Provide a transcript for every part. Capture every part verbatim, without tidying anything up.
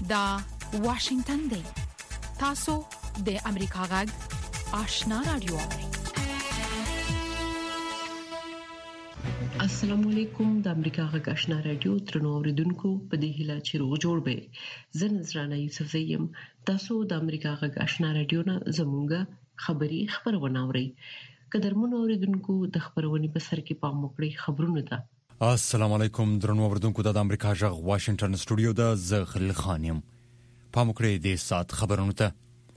دا واشنگتن دی. تاسو د امریکا غږ آشنا رادیو. السلام علیکم. د امریکا غږ آشنا رادیو ترنو اوریدونکو په دې هیله چې روغ جوړ به. زه نذرانه یوسف زیم. تاسو د امریکا غږ آشنا رادیو نه زموږه خبری خبرونه اورئ. قدرمن اوریدونکو د خبرونې په سر کې پام وکړئ خبرونه ده. السلام علیکم درنو اوریدونکو د امریکا غږ واشنگټن سټوډیو د زه خلیل خان یم. پام وکړئ د سات خبرونه ته.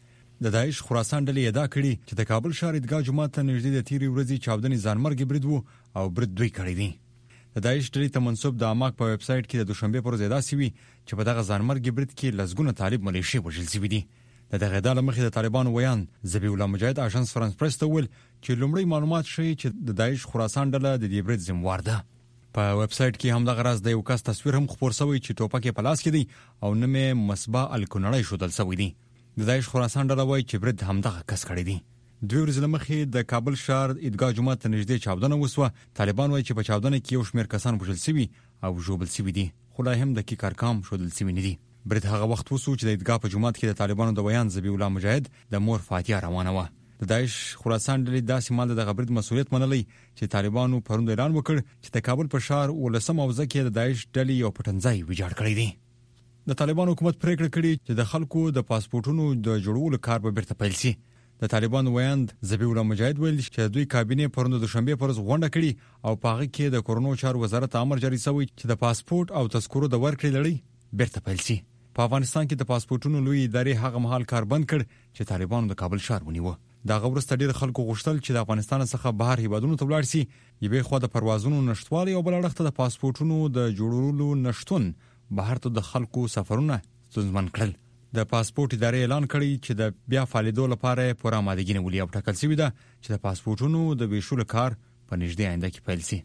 د داعش خراسان ډلې ادعا کړې چې د کابل ښار عیدګاه جومات ته نږدې د تیرې ورځې چاودنې ځانمرګ برید وو او برید دوی کړی دی. د داعش ډلې ته منسوب د اماک په ویب سټ کې د دوشنبه پر ورځ ادعا شوې چې په دغه ځانمرګ برید کې لسګونه طالب ملیشي وژل شوي دي. د دغه ادعا مخې د طالبانو ویان ذبیح الله مجاهد اژانس فرانس پریس ته ویل چې لومړی معلومات ښیي چې د داعش خراسان ډله د دې برید ذمہوار ده. په ویب سټ کې هم دغه راز د یو کس تصویر هم خپور شوی چې ټوپک په لاس کې دی او نومه مصباح الکنړی شودل شوی دی. د داعش خراسان ډله وایي چې برید همدغه کس کړی دی. دوی ورځې مخکې د کابل ښار عیدګاه جومات ته نږدې چاودنه وسوه. طالبان وایي چې په چاودنه کې یو شمېر کسان وژل شوي او ژوبل شوي دي، خو لا هم دقیق ارقام ښودل شوي نه دي. برید هغه وخت وسو چې د عیدګاه په جومات کې د طالبانو د ویان ذبیح الله مجاهد د مور فاتحه روانه وه. د داعش خراسان ډلې داسې مال د غبرید مسؤلیت منلی چې طالبانو پروند اعلان وکړ چې د کابل په ښار ولسم اوزه کې د داعش ډلې یو پټنځای ویجاړ کړی دی. د طالبانو حکومت پریکړه کړې چې د خلکو د پاسپورتونو د جوړولو کار به بیرته پیل شي. د طالبانو ویاند ذبیح الله مجاهد ویل چې دوی کابینه پروند د شنبه پر ورځ غونډه کړې او په هغه کې د کورونو چارو وزارت امر جاری شوی چې د پاسپورت او تذکرو د ورکړې لړۍ بیرته پیل شي. په افغانستان کې د پاسپورتونو لوی ادارې هغه مهال کار بند کړ چې طالبانو د کابل ښار ونیو. دا غوړسته ډیر خلکو غوښتل چې د افغانستان څخه بهر هیوادونو ته ولاړ شي. یوه خو د پروازونو نشټوالي او بل اړخ ته د پاسپورتونو د جوړولو نشټون بهر ته د خلکو سفرونه ستونزمن کړل. د پاسپورت ادارې اعلان کړی چې د بیا فعالیدو لپاره پوره آمادګي نیولې او ټاکل شوې ده چې د پاسپورتونو د ویشلو کار په نږدې آینده کې پیل شي.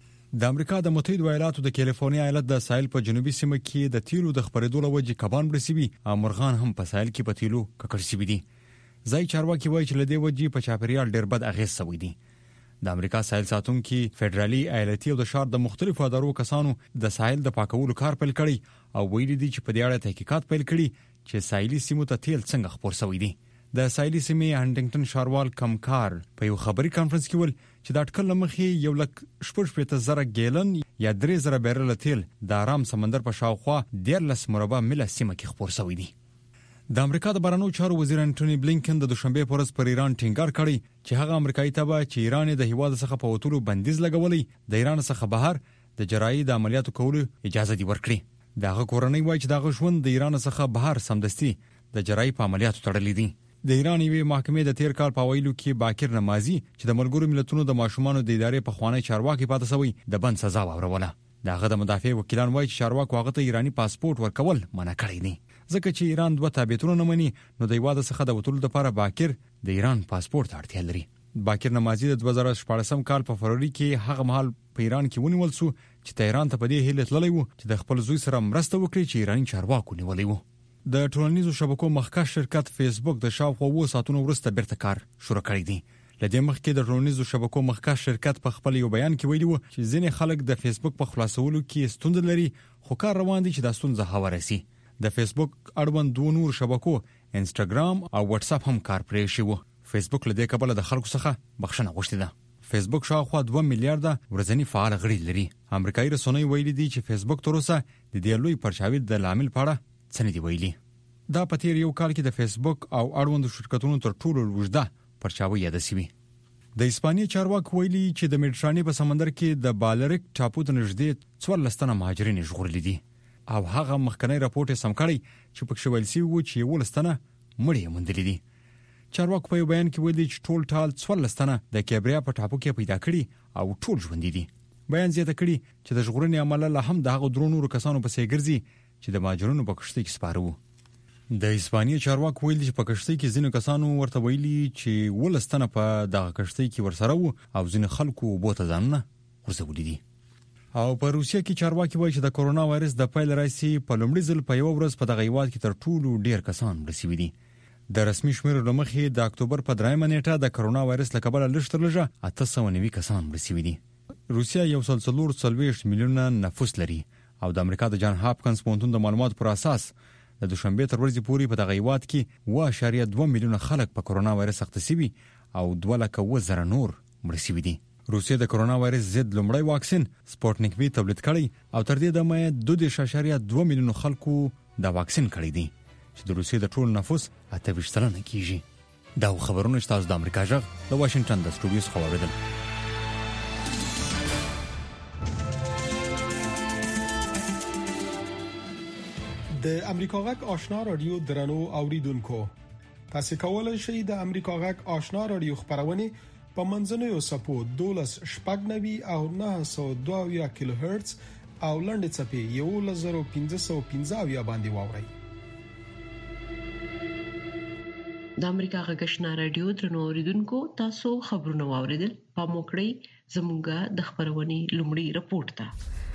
د امریکا د متحده ایالاتو د کیلیفورنیا ایالت د ساحل په جنوبي سیمه کې د تیلو د خپرېدو لوجې کبان برسوي او مرغان هم په ساحل کې په تیلو ککړ شوي دي. ځای چارواکي وایي چې لدې وجې په چاپیریال ډېر بد اغېز شوی دی. د امریکا ساحل ساتونکي فدرالي ایالتي او د شار د مختلفو ادارو کسانو د ساحل د پاکولو کار پیل کړی او ویلي دي چې په دې اړه تحقیقات پیل کړي چې ساحلي سیمو ته تیل څنګه خپور شوی دی. د ساحلي سیمې هانټینګټن شاروال کمکار په یو خبري کانفرنس کې ویل چې د اټکل مخې یو لک شپږ پېته زره ګیلن یا درې زره بیرل تیل د آرام سمندر په شاوخوا دیارلس مربع میله سیمه کې خپور شوی دی. د امریکا د بهرنیو چارو وزیر انټونی بلینکن د دوشنبه پر ورځ پر ایران ټینګار کړی چې هغه امریکایي تبع چې ایران د هیواد څخه په وټولو بندیز لګولې د ایران څخه بهر د جراحي د عملیاتو کولو اجازه دی ورکړي. دغه کورنۍ وایي چې دغه ژوند د ایران څخه بهر سمدستي د جراحي په عملیاتو تړلې دي. د ایران یوې محکمې د تیر کال په ویلو کې باکر نمازي چې د ملګرو ملتونو د ماشومانو د ادارې په خوانی چارواکي پاتې شوی د بند سزا واوروله. دغه د مدافع وکیلان وایي چې چارواکو هغه ته ایرانی پاسپورت ورکول منع کړی دی ځکه چې ایران دوه تابعیتونه نه مني نو د هیواد څخه د وټولو لپاره باکر د ایران پاسپورت اړتیا لري. باکر نمازي د دوه زره شپږم کال په فروری کې هغه مهال په ایران کې ونیول شو چې تهران ته په دې هیله تللی وو چې د خپل زوی سره مرسته وکړي چې ایرانی چارواکو نیولې وو. د ټولنیزو شبکو مخکښ شرکت فیسبوک د شاوخوا اووه ساعتونو وروسته بیرته کار شروع کړی دی. لدې مخکې د ټولنیزو شبکو مخکښ شرکت په خپل یو بیان کې ویلي وو چې ځینې خلک د فیسبوک په خلاصولو کې ستونزې لري خو کار روان دي چې دا ستونزه هواره شي. د فیسبوک اړوند دوه نور شبکو انسټاګرام او واتس اپ هم کار پرې شو. فیسبوک لدې کبله د خلکو څخه بخښنه غوښتې ده. فیسبوک شاوخوا دوه میلیارډه ورځنی فعال غړي لري. امریکایي رسنۍ ویلي دي چې فیسبوک تر اوسه د دې لوی پرچاوي د لامل پاړه څه نه دی ویلي. دا په تیر یو کال کې د فیسبوک او اړوند شرکتونو تر ټولو لوړه پرچاوي یاد شوی. د اسپانیا چارواکي ویلي چې د میډیټرانې په سمندر کې د بالریک ټاپو ته نږدې څوارلس تنه مهاجرین ژغورل دي او هغه مخکنی راپورټ یې سم کړی چې په شویل سی وو چې یو لستنه مړی موندلې دي. چارواکي په بیان کې ویلي چې ټول ټال څوارلس تنه د کیبریا په ټاپو کې پیدا کړي او ټول ژوندي دي. بیان زیاته کړي چې د ژغورنې عمل له هم د هغه درونو کسانو په سي ګرځي چې د مهاجرونو په کشتۍ کې سپاره وو. د اسپانیا چارواکي ویلي چې په کشتۍ کې ځینو کسانو ورته ویلي چې ولستنه په دغه کشتۍ کې ورسره وو او ځینو خلکو بوته ځانونه ورسولې دي. او په روسیه کې چارواکي وایي چې د کورونا وایرس د پیل راځي په لومړي ځل په یو ورځ په دغه هیواد کې تر ټولو ډیر کسان رسیدي دي. د رسمي شمیرو لمخې د اکتوبر په درېیمه نیټه د کورونا وایرس له کبله لږ تر لږه اته سوه نوي کسان رسیدي دي. روسیه یو سل څلور څلوېښت میلیونه نفوس لري او د امریکا د جان هاپکینز پوهنتون د معلوماتو پر اساس د دوشنبه تر ورځې پورې په دغه هیواد کې اوه اعشاریه دوه میلیونه خلک په کرونا وایرس اخته شوي او دوه لکه اوه زره نور مړه شوي دي. روسیه د کرونا وایرس ضد لومړی واکسین سپوټنیک وی تولید کړی او تر دې دمه دوه اعشاریه دوه میلیونه خلکو دا واکسین کړی دی چې د روسیې د ټول نفوس اته ویشت سلنه کیږي. دا خبرونه تاسو د امریکا جغ د واشنگټن د سټوډیو څخه واوریدل. د امریکا غږ آشنا رادیو درنو اوریدونکو، تاسو کولای شئ د امریکا غږ آشنا رادیو خبرونه په منځنوي سپو دولس شپږ نوي او نه سوه دوه کیلو هرتز او لنډ چپی یو لزر پنځه سوه پنځه باندې واورئ. د امریکا غږ آشنا رادیو درنو اوریدونکو، تاسو خبرونه واوریدل. پاموکړی زموږه د خبرونې لومړی رپورت ته.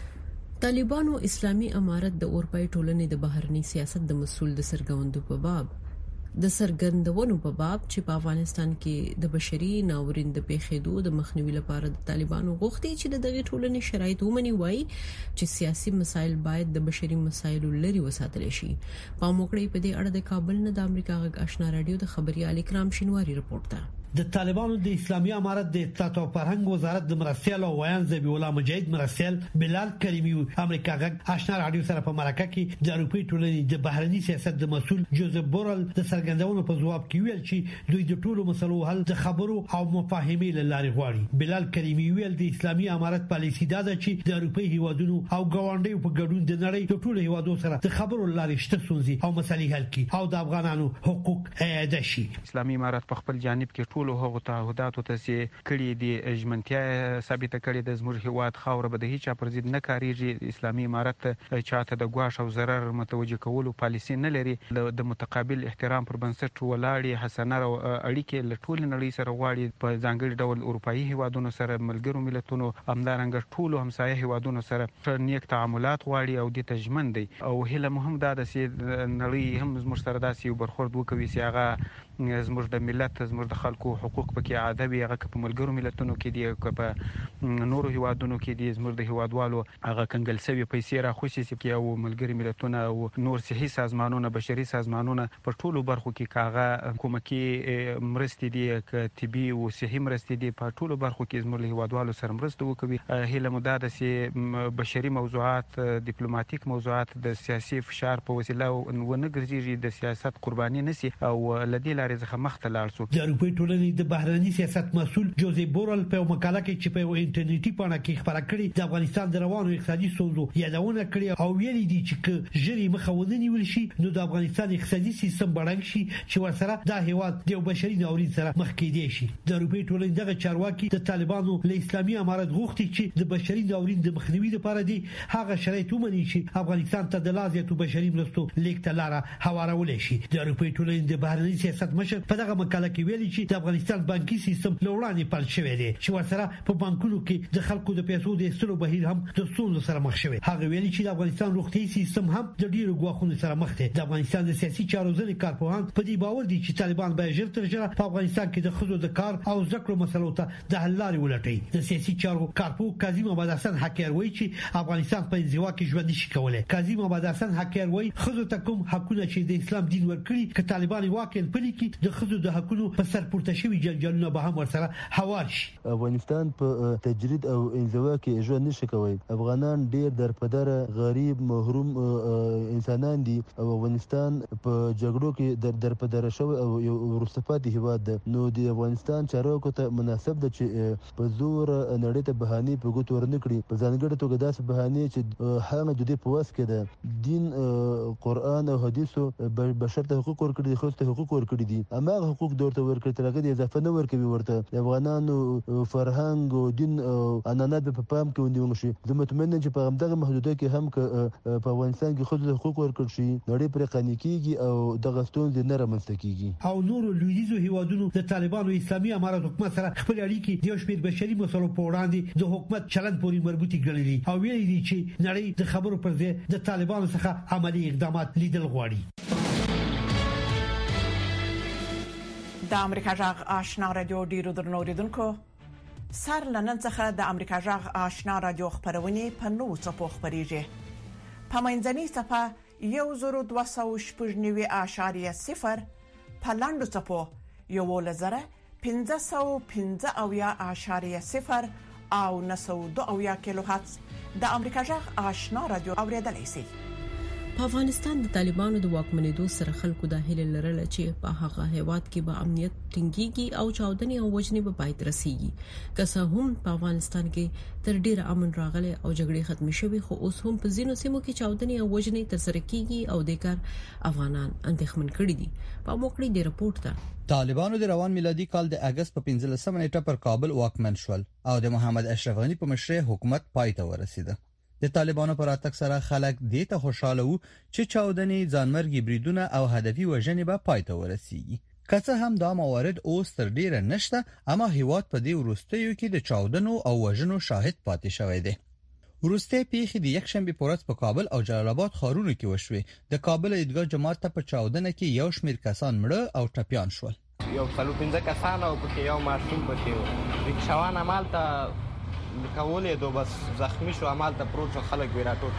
طالبانو اسلامي امارت د اروپای ټولنې د بهرنی سیاست د مسول د سرګوندو په باب د سرګندونو په باب چې په افغانستان کې د بشري ناورین د پیښېدو د مخنیوي لپاره د طالبانو غوښتي چې دغه ټولنې شرایط ومني، وایي چې سیاسي مسایل باید د بشري مسایلو لري وساتل شي. په موکړې په دې اړه د کابل نه د امریکا غږ آشنا رادیو د خبريال اکرام شینواری رپورت ده. د طالبانو د اسلامي امارت د اطلاعات او فرهنګ وزارت د مرستيال او ویان ذبیح الله مجاهد مرستيال بلال کریمی امریکا غږ آشنا رادیو سره په مرکه کې د اروپای ټولنې د بهرنی سیاست د مسول جوزف بورل د سرګندونو په ځواب کې ویل چې دوی د ټولو مسلو حل د خبرو او مفاهمې لارې غواړي. بلال کریمی ویل د اسلامي امارت پالیسي دا ده چې د اروپای هیوادونو او ګاونډیو په ګډون د نړۍ د ټولو هیوادو سره د خبرو لارې شته ستونزې او مسلې حل کړي او د افغانانو حقوق اعاده شي. اسلامي امارت په خپل جانب کې ټول هغه تعهداتو ته سي کړي دي ژمنتیا ثابت کړي د زموږ هیواد خاور به د هیڅ پر ضد نه کاریږي. اسلامي امارت چاته د ګواښ او ضرر متوجه کولو پالیسي نه لري. د متقابل احترام پر بنسټ ولاړې حسنه اړیکې له ټول نړۍ سره غواړي. په ځانګړي ډول اروپאי هیوادونو سره، ملګرو ملتونو، همدارنګ ټول همسایه هیوادونو سره نیک تعاملات غواړي او د تجمن دي او هله مهم دا د سي نړۍ هم زموږ سره داسې برخورد وکوي چې هغه زموږ د ملت زموږ د خلکو حقوق پکې عاده وي. هغه په ملګرو ملتونو کې دي، په نورو هیوادونو کې دي. زموږ د هیوادوالو هغه کنګل سوي پیسې را خوشي چې او ملګري ملتونه او نور صحي سازمانونه، بشري سازمانونه په ټولو برخو کې کاغه حکومتي مرستې دي، طبي او صحي مرستې دي، په ټولو برخو کې زموږ له هیوادوالو سره مرسته وکوي. هله مداده سي بشري موضوعات، ډیپلوماټیک موضوعات د سیاسي فشار په وسیله ونه ګرځي، د سیاست قرباني نشي او لدی لارې څخه مخته لاړ شو. د اروپای ټولنې د بهرنی سیاست مسول جوزف بورل په مقاله کې چې په انټرنیټي پاڼه کې خبره کړې د افغانستان د روانو اقتصادي ستونزو یادونه کړې او ویلي دي چې ژری مخاونه نیول شي نو د افغانستان اقتصادي سیستم بړنګ شي چې ورسره د هیواد د بشري ناورین سره مخ کېدي شي. د اروپای ټولنې دغه چارواکي د طالبانو له اسلامي امارت غوښتي چې د بشري ناورین د مخنیوي لپاره دي هغه شرایط ومني چې افغانستان ته د لازمه بشري مرستو لیک ته لاره هوارول شي. د اروپای ټولنې د بهرنی سیاست مشر په دغه مقاله کې ویلي چې د افغانستان بانکي سیستم لوړانه پل شوی دی چې ورسره په بانکونو کې د خلکو د پیسو د استلو بهیر هم د ستونزو سره مخ شوی. هغه ویلي چې د افغانستان روغتي سیستم هم د ډیرو غواخونو سره مخ دی. د افغانستان د سیاسي چارو ځنې کارپوهان په دې باور دي چې طالبان به ژر تر ژره په افغانستان کې د خزو د کار او ذکر مسلو ته د حل لارې ولټوي. د سیاسي چارو کارپوه کاظم آباد حسن حکیر وایي چې افغانستان په انزوا کې ژوند نشي کولای. کاظم آباد حسن حکیر وایي خزو ته کوم حقونه چې د اسلام دین ورکړي ک طالبان واقعا پلي کې د خزو د حقونو په سر پورته شوی جنجالونه به هم ورسره هوار شي. افغانستان په تجرید او انزوا کې ژوند نشي کوي. افغانان ډیر درپدر غریب محروم انسانان دي او افغانستان په جګړو کې در درپدر شوی او یو ورستپاتې هیواد ده. نو د افغانستان چارواکو ته مناسب ده چې په زور نړۍ ته بهاني په ګوت ورنکړي، په ځانګړي توګه داسې بهاني چې هغه د دې په واس کې ده دین، قران او حدیثو بشر ته حقوق ورکړي، خو ته حقوق ورکړي دي. اما حقوق دورته ورکړي ترګه دي اضافه نه ورکوي. ورته د افغانانو فرهنګ او دین او انانات په پام کې ونیول شي. زه مطمئن یم چې په همدغه محدودیت کې هم په افغانستان کې خود حقوق ورکړي شي، نړۍ پر قانوني کیږي او دغه ستونزې نه رامنځته کیږي. او نور لویدیزو هیوادونو د طالبانو اسلامي امارت حکومت سره خپل اړیکې د شپږ بشري مسلو په وړاندې د حکومت چلند پورې مربوطي ګڼلي او ویلي دي چې نړۍ د خبرو پر ځای د طالبانو څخه عملی اقدامات لیدل غواړي. د امریکا جغ آشنا رادیو ډیرو درنو اوریدونکو، سر لنن څخه د امریکا جغ آشنا رادیو خبرونه په نوو څپو خبريږي. په منځنۍ صفه یو زرو دوه سوه شپږ نوي اعشاریه صفر په لاندو څپو یولس زره پنځه سوه پنځه اویا اعشاریه صفر او نه سوه دوه اویا کیلو هرتز د امریکا غږ آشنا رادیو اوریدلای شئ. په افغانستان د طالبانو د واکمنېدو سره خلکو د هیله لرله چې په هغه هیواد کې به امنیت ټینګيږي او چاودنې او وژنې به پای ته رسیږي. که څه هم په افغانستان کې تر ډیره امن راغلی او جګړې ختم شوي، خو اوس هم په ځینو سیمو کې چاودنې او وژنې ترسره کیږي او د کار افغانان اندېښمن کړي دي. په موکړې د رپورت ته طالبانو د روان میلادي کال د اگست په پنځلسمه نیټه پر کابل واکمن شول او د محمد اشرف غنی په مشرۍ حکومت پای ته ورسید. د طالبانو پر اتک سره خلک دې ته خوشاله وو چې چاودنې، ځانمرګي بریدونه او هدفي وژنې به پای ته ورسیږي. که څه هم دا موارد اوس تر ډیره نشته، اما هیواد په دې وروستیو کې د چاودنو او وژنو شاهد پاتې شوی دی. وروستي پیښې د یکشنبه په ورځ په کابل او جلال آباد ښارونو کې وشوې. د کابل عیدګاه جماعت ته په چاودنه کې یو شمېر کسان مړه او ټپيان شول. یو څلو پنځه کسان او پکې یو ماشوم پکې و. رکشاوان عملته کولې دو بس زخمی شو، عملته پروت شو، خلک ویراټو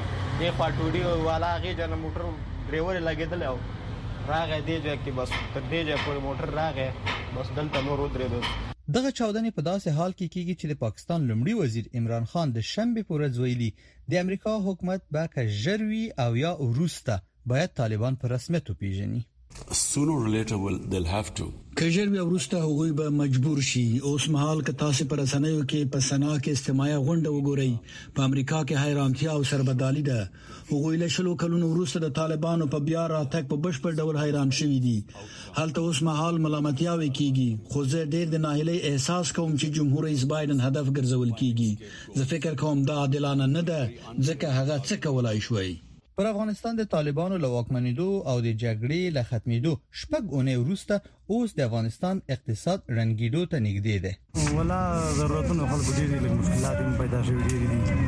دی خوا ټوډي والا غي جن موټر ډرایور لګیدل او راغی دی چې بس تر دې چې په موټر راغی بس دلته نور ودرېدو. دغه چاودنې په داسې حال کې کیږي چې د پاکستان لومړي وزیر عمران خان د شنبه په ورځ ویلي د امریکا حکومت به کژروي او یا وروسته باید طالبان په رسمیت وپیژني. sooner or later will they'll have to کژر بیا ورسته هغوی به مجبور شي. اوس مهال که تاسو پر رسنیو کې په سنا کې استماعي غونډه وګورئ، په امریکا کې حیرانتیا او سربدالي ده. هغوی له شلو کلونو وروسته د طالبانو په بیا راتګ په بشپړ ډول حیران شوي دي. هلته اوس مهال ملامتیاوي کیږي، خو زه ډېر د ناهیلۍ احساس کوم چې جمهور رئیس بایدن هدف ګرځول کیږي. زه فکر کوم دا عادلانه نه ده ځکه هغه څه کولای شوی. پر افغانستان د طالبانو له واکمنېدو او د جګړې له ختمېدو شپږ اونۍ وروسته اوس د افغانستان اقتصاد رنګېدو ته نږدې دی. ولا ضرورتونه خلکو ډېرې لږ مشکلات هم پیدا شوي ډېرې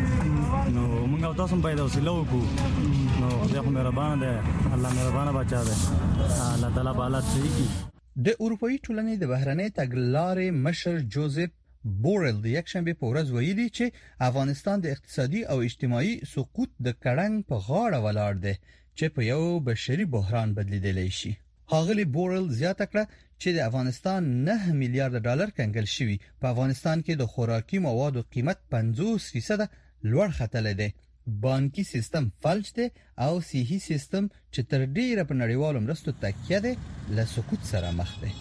دي، نو موږ او تاسو هم باید حوصله وکړو. نو خدای خو مهربان دی، الله مهربانه بچا دی، الله تعالی به حالات صحیح کړي. د اروپאי ټولنې د بهرنۍ تګلارې مشر جوزف بورل د یکشنبه په ورځ ویلي چې افغانستان د اقتصادي او اجتماعي سقوط د کړنګ په غاړه ولاړ دی چې په یو بشري بحران بدلیدلی شي. هاغلی بورل زیاته کړه چې د افغانستان نه میلیارډ ډالر کنګل شوی. په افغانستان کې د خوراکي موادو قیمت پنځوس فیصد لوړ ختلی دی. بانکي سیستم فلج دی او صحي سیستم چې تر ډیره په نړیوالو مرستو تکیه دی له سقوط سره مخ دی.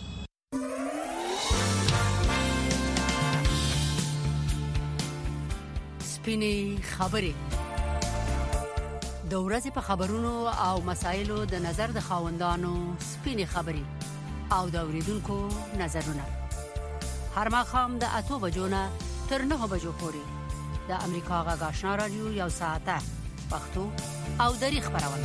سپینې خبرې د ورځې په خبرونو او مسایلو د نظر د خاوندانو سپینې خبرې او د اوریدونکو نظرونه هر ماښام د اتو بجو نه تر نهو بجو پورې د امریکا غږ آشنا رادیو یو ساعته پښتو او دری خبرونه.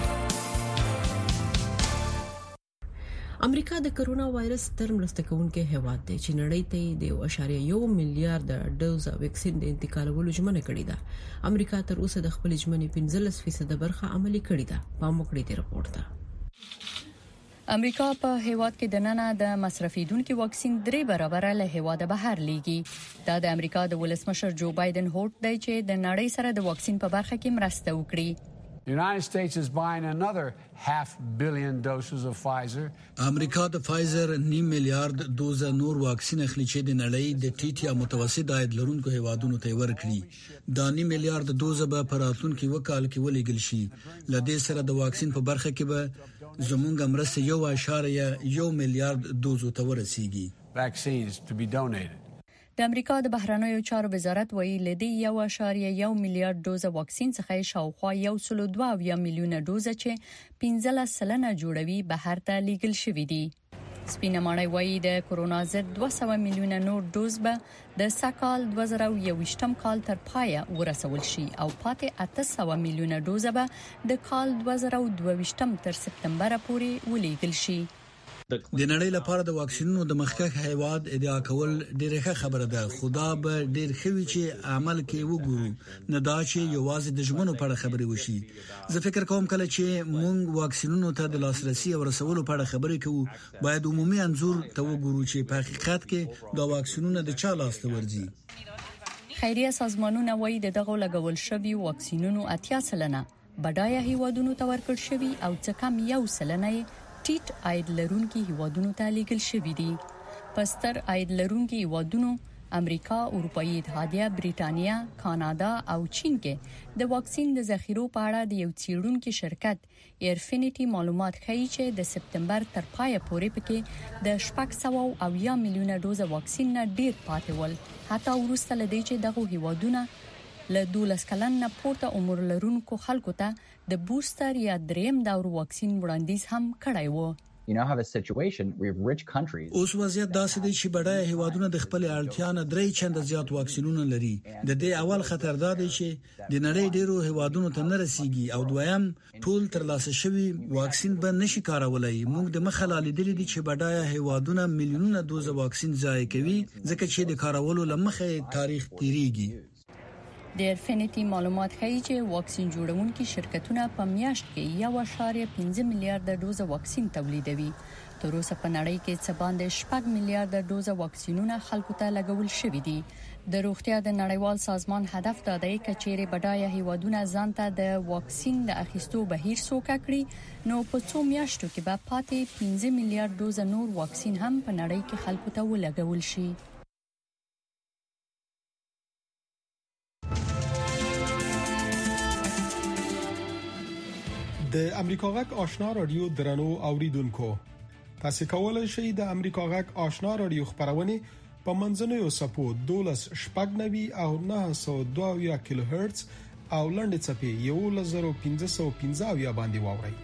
امریکا د کرونا وایرس تر مرسته کوونکې هیواد دی چې نړۍ ته د یو اشاریه یو میلیارډ ډوز ویکسین د انتقالولو ژمنه کړې ده. امریکا تر اوسه د خپل ژمنې پنځلس فیصد برخه عملي کړې ده. په موکړې دی رپورت ده. امریکا په هیواد کې د نننه د مصرفیدونکو واکسین درې برابر له هیواده بهر لیږي. دا د امریکا د ولسمشر جو بایدن هوټ دی چې د نړۍ سره د واکسین په برخه کې مرسته وکړي. The United States is buying another half billion doses of Pfizer. امریکا د فایزر نیم میلیارډ دوزه نور واکسین اخلي چې د نړۍ د ټیټ یا متوسط عاید لرونکو هیوادونو ته ورکړي. دا نیم میلیارډ دوزه به په راتلونکي وکال کې ولېږل شي. لدې سره د واکسین په برخه کې به زموږ مرسته یو اشاریه یو میلیارډ دوزو ته ورسیږي. Vaccines to be donated. د امریکا د بهرنیو چارو وزارت ویلي لدی یو اشاریه یو میلیارډ دوزه واکسین څخه شاوخوا یو سل دوه میلیونه دوزه چې پنځلس سلنه جوړوي بهر ته لیږل شوې دي. سپینه ماڼۍ وایي د کرونا ضد دوه سوه میلیونه نور دوز به د سکال دوه زره یوویشتم کال تر پایه ورسول شي او پاتې اته سوه میلیونه دوزه به د کال دوه زره دوه ویشتم تر سپتمبر پورې ولیږل شي. د نړۍ لپاره د واکسینونو د مخکښ هیواد ادعا کول ډیره ښه خبره ده. خدا به ډیر خوي چې عمل کې وګورو، نه دا چې یوازې د ژمنو په اړه خبرې وشي. زه فکر کوم کله چې موږ واکسینونو ته د لاسرسي او رسولو په اړه خبرې کوو باید عمومي انځور ته وګورو چې په حقیقت کې دا واکسینونه د چا لاس ته ورځي. خیریه سازمانونه وایي د دغه لګول شوی واکسینونو اتیا سلنه بډایه هیوادونو ته ورکړ شوی او څه کم یو سلنه ټیټ عاید لرونکي هیوادونو ته لیږل شوی دي. پستر عاید لرونکي هیوادونو امریکا، اروپאי اتحادیه، بریټانیا، کاناډا او چین کې د واکسین د ذخیرو په اړه د یو څېړونکو شرکت ایرفینټی معلومات ښیي چې د سپتمبر تر پایه پورې پکې د شپږ سوه او اویا میلیونه ډوز واکسین نه ډیر پاتې ول، حتی وروسته لدی چې دغه هیوادونه له دولس کلن نه پورته عمر لرونکو خلکو ته د بوستر یا دریم دور واکسین وړاندیز هم کړی و. You now have a situation where rich countries اوس وضعیت داسې دی چې بډایه هیوادونه د خپل اړتیا نه درې چنده زیات واکسینونه لري. د دې اول خطر دا دی چې د نړۍ ډیرو هیوادونو ته نه رسیږي او دویم ټول ترلاسه شوی واکسین به نشي کارولای. موږ د مخه لیدلې دي چې بډایه هیوادونه میلیونونه دوز واکسین ضایع کوي ځکه چې د کارولو لمخه تاریخ تیریږي. د ایرفینټی معلومات ښیي چې واکسین جوړونکي شرکتونه په میاشت کې یو اشاریه پنځه میلیارډ ډوز واکسین تولیدوي. تر اوسه په نړۍ کې څه باندې شپږ میلیارډ ډوز واکسینونه خلکو ته لګول شوي دي. د روغتیا د نړیوال سازمان هدف دا دی چې چیرې بډایه هیوادونه ځان ته د واکسین د اخیستو بهیر سوکا کړي نو په څو میاشتو کې به پاتې پنځه میلیارډ ډوز نور واکسین هم په نړۍ کې خلکو ته ولګول شي. د امریکا غږ آشنا رادیو درنو اوریدونکو، تاسو کولای شئ د امریکا غږ آشنا رادیو خبرونه په منځنوي سپو دولس شپږ نوي او نه سوه دوه کیلو هرتز او لنډ چپی یو لزر پنځه سوه پنځه یا باندې واورئ.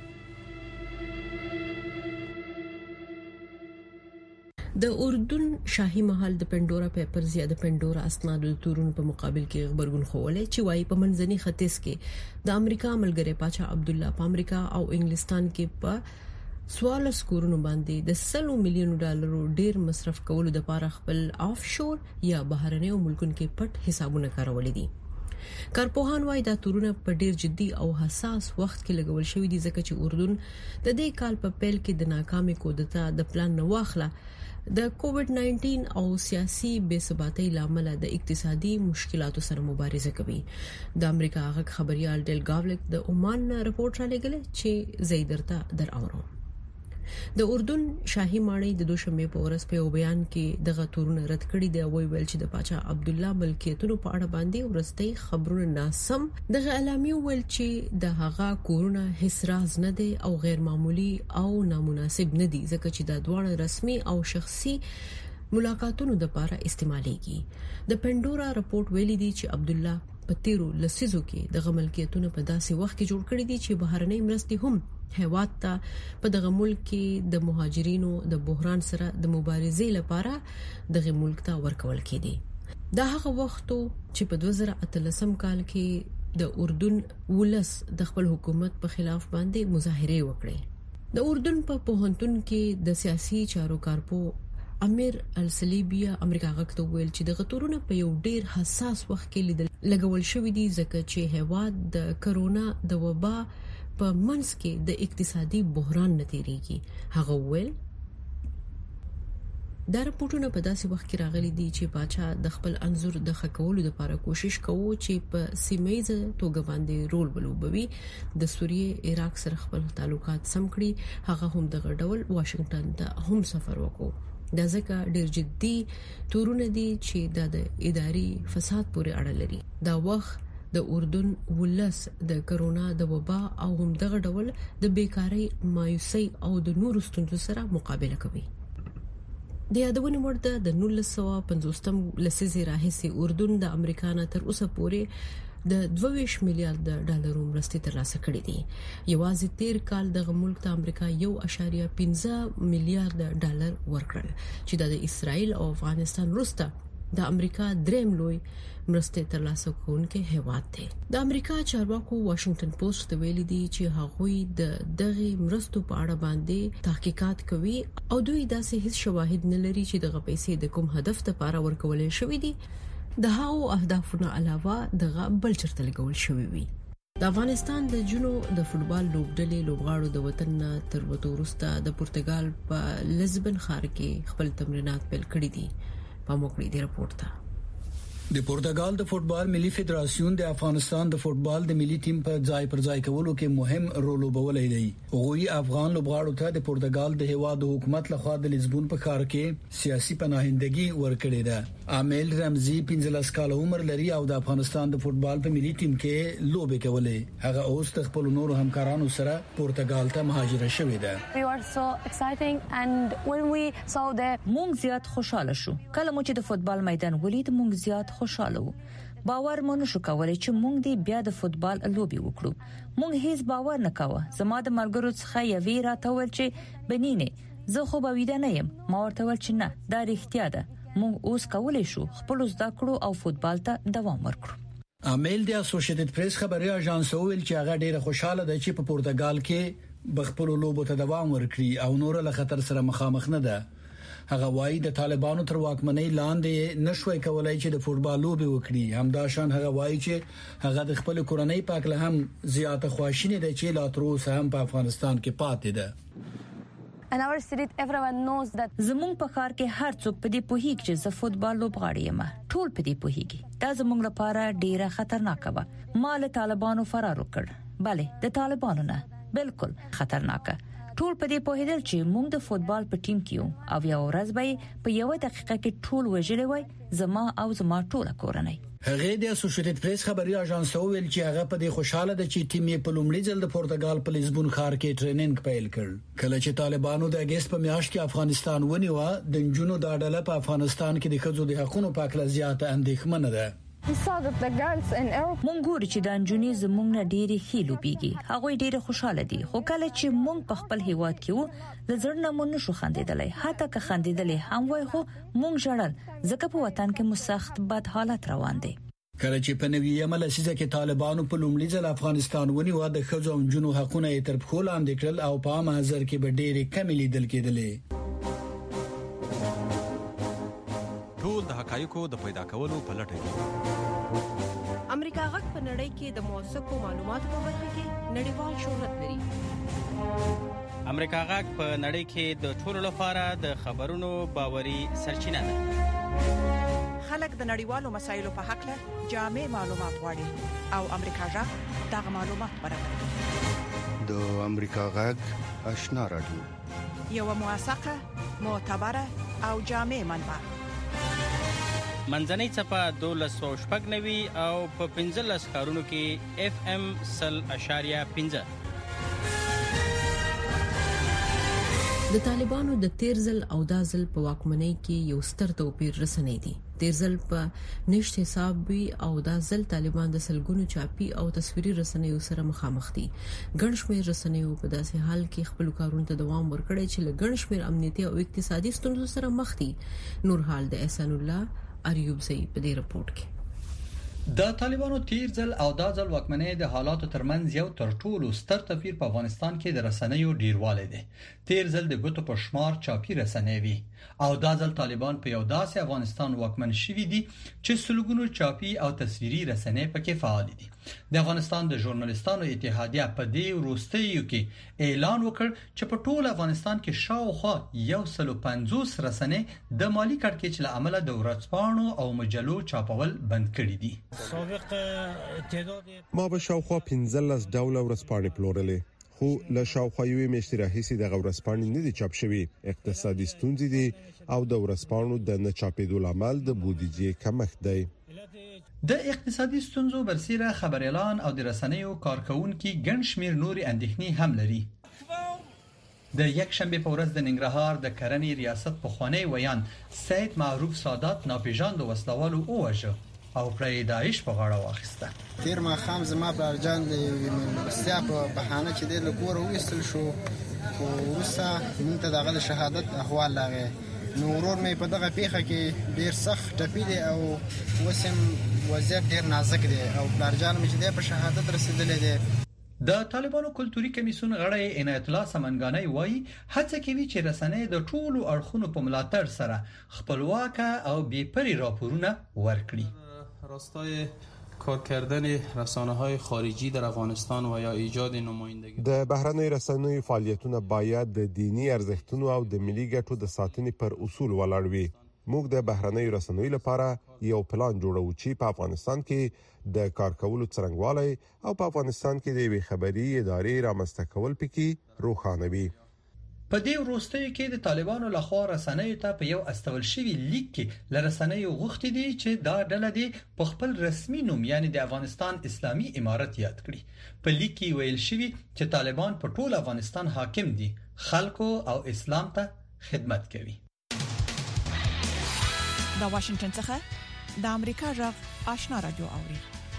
د اردن شاهي محل د پندورا پیپرز یا د پندورا اسناد د تورونو په مقابل کې خبرګون خوله چې وايي په منځني ختیځ کې د امریکا ملګری پاچا عبد الله په امریکا او انګلستان کې په سوالس کورونو باندې د سلو میلیونو ډالرو ډیر مصرف کولو د لپاره خپل آف شور یا بهرنیو ملکونو کې پټ حسابونه کارولې دي. کارپوهان وايي دا تورونه په ډیر جدي او حساس وخت کې لګول شوی دي ځکه چې اردن د دې کال په پیل کې د ناکامۍ کودتا د پلان نه واخله د کووډ ناینټین او سیاسي بے ثباتۍ لامل د اقتصادي مشکلاتو سره مبارزه کوي. د امریکا غږ خبريال ډیل گاولک د عمان رپورټ را لګل چې زیدرته در اورو. د اردن شاهي ماڼۍ د دوشنبه په ورځ په بیان کې دغه تورونه رد کړي دی او ویل چې د پاچا عبد الله ملکیتونو په اړه باندې ورستۍ خبرونه ناسم. دغه اعلامیه ویل چې د هغه کورونه هیڅ راز نه دي او غیر معمولی او نامناسب نه دي ځکه چې د دوه رسمي او شخصي ملاقاتونو لپاره استعماليږي. د پندورا رپورټ ویلي دی چې عبد الله په تیرو لسیزو کې د غملکیتونو په داسې وخت کې جوړ کړی دي چې بهرنۍ مرستې هم هیواد ته په دغه ملک کې د مهاجرینو د بحران سره د مبارزې لپاره دغه ملک ته ورکول کېدي. دا هغه وخت چې په دوه زره اتلسم کال کې د اردن ولس د خپل حکومت په خلاف باندې مظاهره وکړي. د اردن په پوهنتون کې د سیاسي چارو کارپو امیر السلیبیا امریکا غږ ته ویل چې د غتورونه په یو ډیر حساس وخت کې لیدل لګول شوې دي ځکه چې هیواد د کرونا د وبا په منځ کې د اقتصادي بحران نتیریږي. هغه ویل دا رپورټونه په داسې وخت کې راغلي دي چې پاچا د خپل انزور د خکولو لپاره کوشش کوي چې په سیمایي توګه باندې رول ولوبوي. د سوریې عراق سره خپل تعلقات سم کړي. هغه هم د غډول واشنگټن ته هم سفر وکړ. دا ځکه ډیر جدي تورونه دي چې د اداري فساد پورې اړه لري. دا وخت د اردن ولس د کرونا د وبا او هم دغه ډول د بیکاری، مایوسي او د نورو ستونزو سره مقابله کوي. د یادونه ورته د نولس سوه پنځوستم لسیزې راهیسې اردن د امریکا نه تر اوسه پورې د دوه ویشت میلیارډ ډالرو مرستې ترلاسه کړې دي. یوازې تیر کال د ملک ته امریکا یو اشاریه پنځه میلیارډ ډالر ورکړل چې د اسرائیل او افغانستان وروسته د امریکا دریم لوی مرستې ترلاسه کوونکې هیواد دی. د امریکا چارواکو واشنگټن پوسټ ته ویلي دي چې هغوی د دغه مرستو په اړه باندې تحقیقات کوي او دوی داسې هیڅ شواهد نه لري چې دغه پیسې د کوم هدف لپاره ورکول شوې دي. د هاو اهدافونو علاوه دغه بل چرته لګول شوی وي. د افغانستان د جنو د فوتبال لوبډلې لوبغاړو د وطن تر وته وروسته د پرتګال په لزبن ښار کې خپل تمرینات پیل کړي دي. په موکړې دی رپورټ ته د پرتګال د فوتبال ملي فدراسیون د افغانستان د فوتبال د ملي ټیم په ځای پر ځای کولو کې مهم رول لوبولی دی. غوي افغان لوبغاړو ته د پرتګال د هیواد حکومت لخوا د لیزبون په ښار کې سیاسي پناهندګي ورکړې ده. عامل رمزي پنځلس کال عمر لري او د افغانستان د فوتبال په ملي ټیم کې لوبې کولې. هغه اوس د خپل نورو همکارانو سره پرتګال ته مهاجره شوې ده. We were so exciting and when we saw the مونږ زیات خوشاله شو. کله مو چې د فوتبال میدان ولید مونږ زیات خوشاله وو. باور مونږ نشو کولای چې مونږ دې بیا د فوتبال لوبي وکړو. مونږ هیڅ باور نه کاوه. زما د ملګرو څخه یوې راته ول چې بنینه زه خو به ویده نه یم. ما ورته ول چې نه دا رښتیا ده. مونږ اوس کولای شو خپل زده کړو او فوتبال ته دوام ورکړو. عامل د اسوسییټډ پریس خبري اژانس ویل چې هغه ډیره خوشاله ده چې په پرتګال کې بخپل لوبو ته دوام ورکړي او نور له خطر سره مخامخ نه ده. هغه وايي د طالبانو تر واکمنۍ لاندې نشوي کولای چې د فوتبال لوبي وکړي. همداشان هغه وايي چې هغه د خپل کورنۍ پاک له هم زیاته خواشینی ده چې لا تر اوسه هم په افغانستان کې پاتې ده. In our city everyone knows that زمونږ په ښار کې هر څوک په دې پوهیږي چې زه فوتبال لوبغاړی یم. ټول په دې پوهیږي. دا زمونږ لپاره ډیره خطرناک و. ما له طالبانو فرار وکړ. bale د طالبانو نه بالکل خطرناک. ټول په دې پوهیدل چې موږ د فوتبال په ټیم کې یو او یو ورځ به په یو دقیقه کې ټول وژلې وای زما او زما ټول کورنۍ. هغه د اسوسییټډ پریس خبري اژانس ویل چې هغه په دې خوشاله ده چې ټیم یې په لومړي ځل د پرتګال په لیزبون ښار کې ټریننګ پیل کړ. کله چې طالبانو د اگست په میاشت کې افغانستان ونیو د جنونو د اډاله په افغانستان کې د خځو د حقوقو په اړه زیاته اندېښمنه ده. مونږ ګورو چې د انجونی زمونږ نه ډېری خېلو بیږي. هغه ډېر خوشاله دي خو کله چې مونږ په خپل هیواد کې وو د زړه مونږ نشو خندېدلای. حتی که خندېدلې هم وای خو مونږ ژړل ځکه په وطن کې مو سخت بد حالت روان دي. کله چې په نوې لسیزه کې طالبانو په لومړي ځل افغانستان ونیو د خځو او جنونو حقوقونه یې تر پښو لاندې کړل او په عام حاضر کې به ډېرې کمې لیدل کېدلې. ټول د حقایقو د پیدا کولو په لټه کې. امریکا غږ په نړۍ کې د موثقو معلوماتو په برخه کې نړیوال شهرت لري. امریکا غږ په نړۍ کې د ټولو لپاره د خبرونو باوري سرچینه ده. خلک د نړیوالو مسایلو په حق له جامع معلومات غواړي او امریکا غږ دغه معلومات برابروي. د امریکا غږ آشنا رادیو یو موثقه معتبره او جامع منبع. منځنۍ چپه دولس سو شپږ نوي او په پنځلس ښارونو کې اف ام سل اشاریه پنځه. د طالبانو د تیرزل او دازل په واکمنۍ کې یو ستر توپیر رسنۍ دي. تیرزل په نشټ حساب وی او دازل طالبان د سلګونو چاپی او تصویري رسنیو سره مخامخ دي. ګڼشمیر رسنیو په داسې حال کې خپل کارونو ته دوام ورکړي چې لګڼشمیر امنیتي او اقتصادي ستونزو سره مخ دي. نور حال د احسان الله اریوب زئی په دې رپورت کې د طالبانو تیرزل او دازل واکمنۍ د حالاتو ترمنځ یو تر ټولو ستر توپیر په افغانستان کې د رسنیو ډیروالی دی. تیرزل د ګوتو په شمار چاپی رسنۍ وي او دازل طالبان په یو داسې افغانستان واکمن شوي دي چې سلګونو چاپی او تصویري رسنۍ پکې فعال دي. د افغانستان د ژورنالیستانو اتحادیه په دې وروستیو کې اعلان وکړ چې په ټول افغانستان کې شاوخوا یو سل پنځوس رسنۍ د مالی کړکېچ له امله د ورځپاڼو او مجلو چاپول بند کړي دي. ما به شاوخوا پنځلس ډوله ورځپاڼې پلورلې خو له شاوخوا یوې میاشتې راهیسې د ورځپاڼې نه دي چاپ شوي. اقتصادي ستونزې دي او د ورځپاڼو د نه چاپېدو لامل د بودیجې کمښت دی. د اقتصادي ستونزو برسیره خبريالان او د رسنیو کارکونکو ګڼ شمیر نوري اندېښنې هم لري. د یک شنبه په ورځ د ننګرهار د کرنې ریاست په خوانی ویان سید معروف سادات ناپېژاندو وسلوالو اوجه او پرې داعش په غاړه واخیسته. تیر ما خام زما برجان د یونیورسيټي په بهانه چې د لکور وېستل شو او وروسته موږ ته دغه شهادت احوال لاغې. نو ورور مې په دغه پیخه کې ډیر سخت ټپی دی او وسم وضعیت ډیر نازک دی او برجان مې چې په شهادت رسیدلې دی. د طالبانو کلتوري کمیسیون غړی عنایت الله سمنګانی وایي هڅه کوي چې رسنۍ د ټولو اړخونو په ملاتړ سره خپلواک او بیپري راپورونه ورکړي. راستای کار کردن رسانه‌های خارجی در افغانستان و یا ایجاد نمایندگی د بهرنۍ رسنیو فعالیتونه باید د دینی ارزښتونو او د ملي ګټو د ساتنې پر اصول ولاړ وي. موږ د بهرنۍ رسنیو لپاره یو پلان جوړو چې په افغانستان کې د کارکولو څرنګوالي او په افغانستان کې د وی خبري ادارې رامنځته کول پکې روښانه وي. په دې وروستیو کې د طالبانو لخوا رسنیو ته په یو استول شوی لیک کې لرسنیو غوښتي دي چې دا ډله دي په خپل رسمي نوم یعنی د افغانستان اسلامي امارت یاد کړي. په لیک کې ویل شوی چې طالبان په ټول افغانستان حاکم دي، خلکو او اسلام ته خدمت کوي. د واشنگټن څخه د امریکا غږ آشنا رادیو اوري.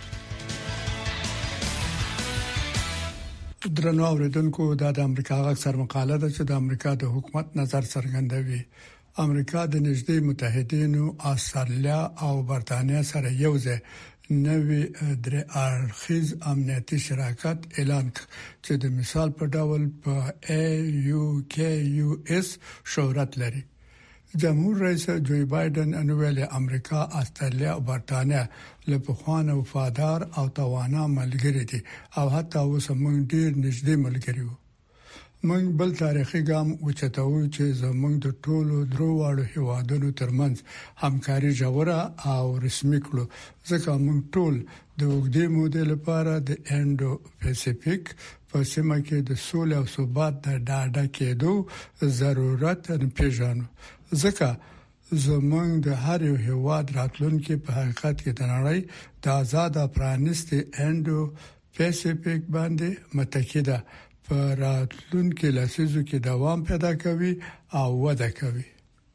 درنو اوریدونکو دا د امریکا غږ سر مقاله ده چې د امریکا د حکومت نظر څرګندوي. امریکا د نږدې متحدینو استرالیا او برتانیا سره یوځای نوې درې اړخیز امنیتي شراکت اعلان کړ چې د مثال په ډول په ای یو کې یو اس شهرت لري. جمهور رئیس جو بایدن انویل امریکا، استرالیا او برتانیا له پخوانه وفادار او توانا ملګري دي او حتی اوس موږ ډیر نږدې ملګري وو. موږ بل تاریخي ګام اوچتاو چې زموږ د ټولو دروازو هیوادونو ترمنځ همکاري جوړه او رسمي کړو، ځکه موږ ټول د وګړي مودې لپاره د انډو پیسفیک په سیمه کې د سولې او ثبات د ډاډه کېدو ضرورت پیژنو. ځکه زمونږ د هر یو هیواد راتلونکي په حقیقت کې د نړۍ د آزاد پرانیستي انډو پیسفیک باندې متکی ده، په راتلونکي لسیزو کې دوام پیدا کوي او وده کوي.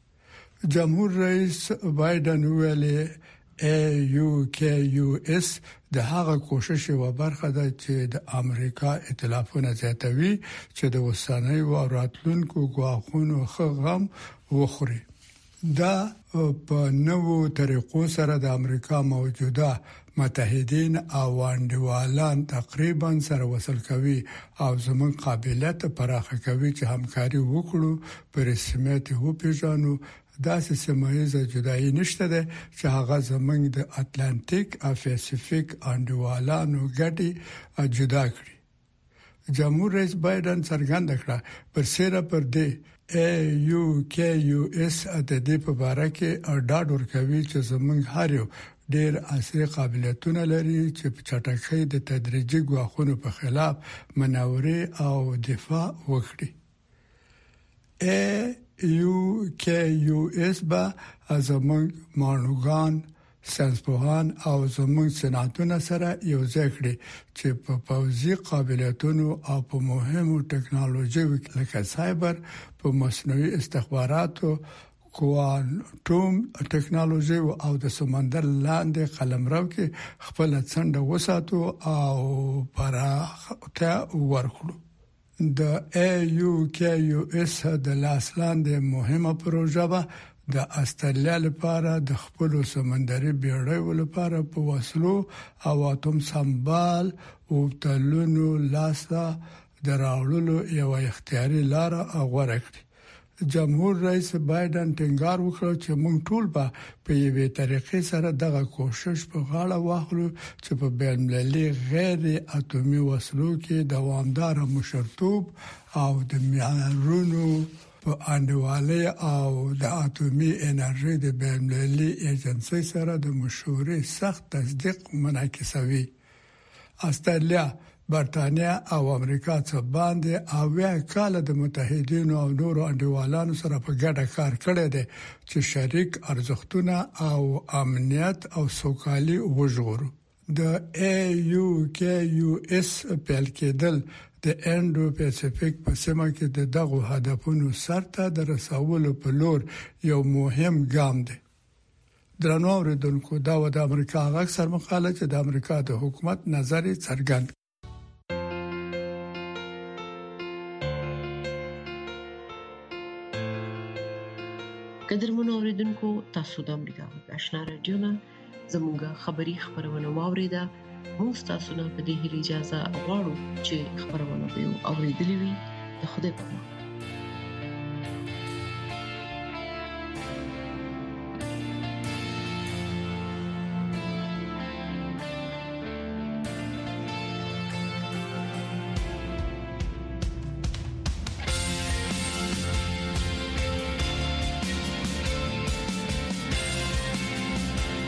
جمهور رئیس بایدن ویلي ای یو کې یو اس د هغه کوشش و برخه ده چې د امریکا ائتلافونه زیاتوي چې د وسانه او راتلونکو غواخونو خغم وخوري. دا په نوو طریقو سره د امریکا موجوده متحدین او انډیوالان تقریبا سره وصل کوي او زموږ قابلیت پراخه کوي چې همکاري وکړو، په رسمیت وو پیژنو. داسې سیمایي جدایي نشته ده چې هغه زمونږ د اتلانتیک او پیسفیک انډیوالانو ګټي جدا کړي. جمهور رئیس بایدن څرګنده کړه پر سیره پر دې ای یو کې یو اس د دې په اړه کې ډاډ ورکوي چې زمونږ هر یو ډېر عصري قابلیتونه لري چې په چټکۍ د تدریجي غواخونو په خلاف مناورې او دفاع وکړي. ای یو کې یو اس با زمونږ مانوګان، ساينسپوهان او زمونږ صنعتونه سره یو ځای کړي چې په پوځي قابلیتونو او په مهمو ټکنالوژي لکه سایبر، په مصنوعي استخباراتو، کوانټوم ټکنالوژي او د سمندر لاندې قلمرو کې خپل څنډه وساتو او پراختیا ورکړو. د ای یو کې یو اس د لاسلاندې مهمه پروژه به د استرالیا لپاره د خپل سمندري بیړیو لپاره په وسلو او اتم سمبال او تلونو لاسه دراولو یو اختیاري لار غوړه کړې. جمهور رئیس بایدن ټینګار وکړ چې موږ ټول به په یوې طریقې سره دغه کوشش په غاړه واخلو چې په بین‌المللي غیر اتومي وسلو کې دوامدار مشرتوب او د معیارونو په انډیوالۍ او د اتومي انرژي د بین‌المللي ایجنسۍ سره د مشورې سخت تصدیق منعکسوي. استرالیا، برتانیا او امریکا څخه باندې اویا کال د متحدینو او نورو انډیوالانو سره په ګډه کار کړی دی چې شریک ارزښتونه او امنیت او سوکالي وژغورو. د ای یو کې یو اس پیل کېدل د انډو پیسفیک په سیمه کې د دغه هدفونو سرته د رسولو په لور یو مهم ګام دی. درنو اوریدونکو، دا و د امریکا غږ سر مقاله چې د امریکا د حکومت نظر څرګند. قدرمنو اوریدونکو، تاسو د امریکا غږ آشنا رادیو نه زموږه خبری خبرونه واوریده. موږ تاسو نه په دې اجازه غواړو چې خبرونه به اوریدلې وي. د خدای په امان.